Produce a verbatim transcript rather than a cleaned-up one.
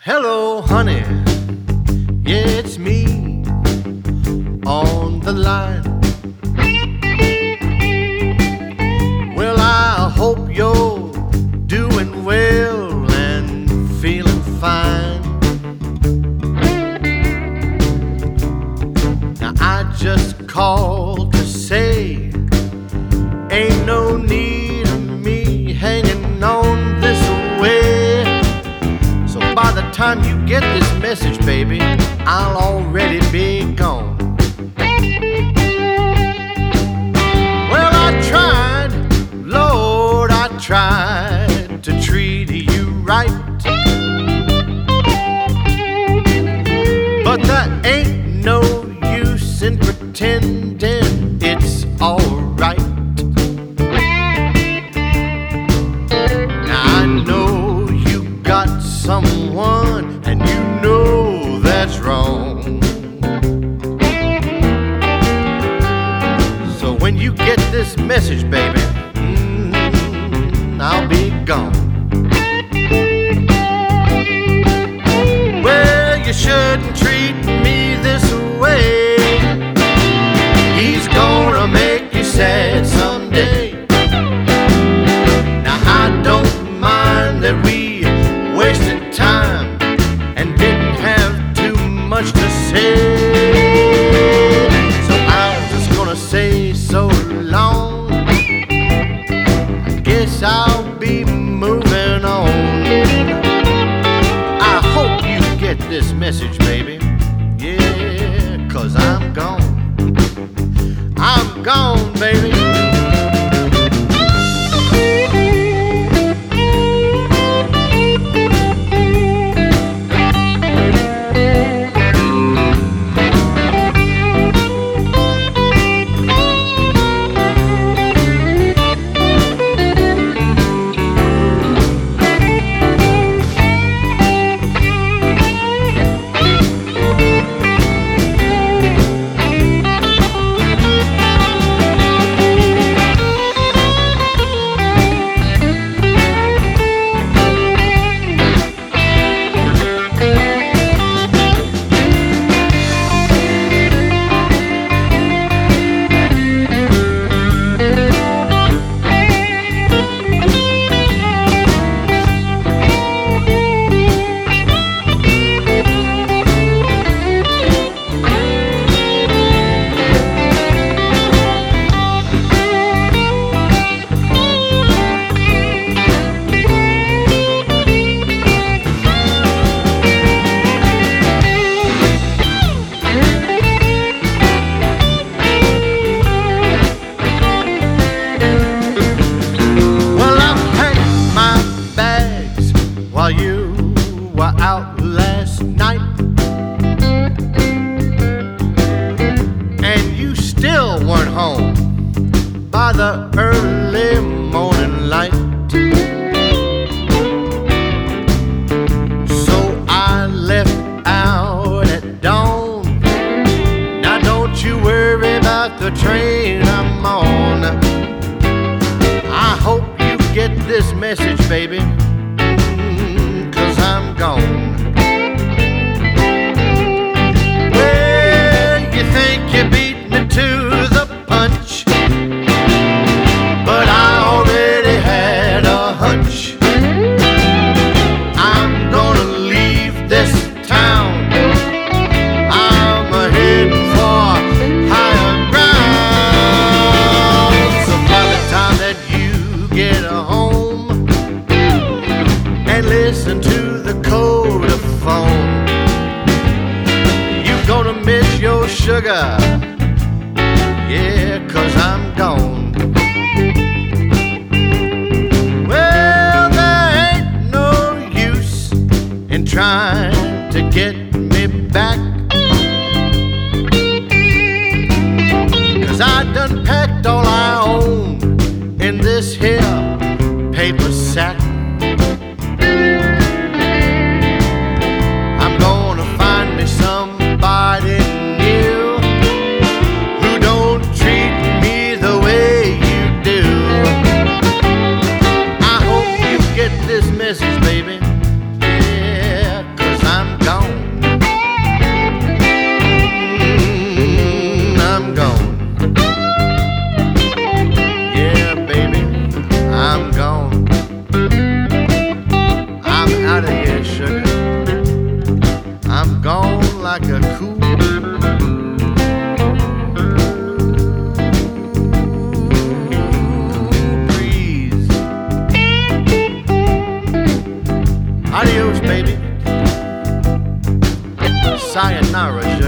Hello, honey, yeah, it's me on the line. Well, I hope you're doing well and feeling fine. Now, I just called to say ain't no need of me hanging on this way. So by the time you get this message, baby, I'll already be gone. Well, I tried, Lord, I tried to treat you right, but there ain't no use in pretending it's alright. Now I know you got someone and you know that's wrong. So when you get this message, baby, mm, I'll be gone. Well, you shouldn't treat me this way. He's gonna make you sad someday. Now I don't mind that we wasted time and didn't have too much to say. So I'm just gonna say so long. I guess I'll be moving on. I hope you get this message, baby. Yeah, 'cause I'm gone. I'm gone, baby. While you were out last night, and you still weren't home by the early morning light. So I left out at dawn. Now don't you worry about the train I'm on. I hope you get this message, baby, I'm gone. Well, you think you beat me to the punch, but I already had a hunch. I'm gonna leave this town. I'm heading for higher ground. So by the time that you get home and listen to the Codaphone, you gonna miss your sugar, yeah, 'cause I'm gone. Well, there ain't no use in trying to get me back, 'cause I done packed all I own in this here paper sack. Somebody new who don't treat me the way you do. I hope you get this message, baby, yeah, 'cause sayonara,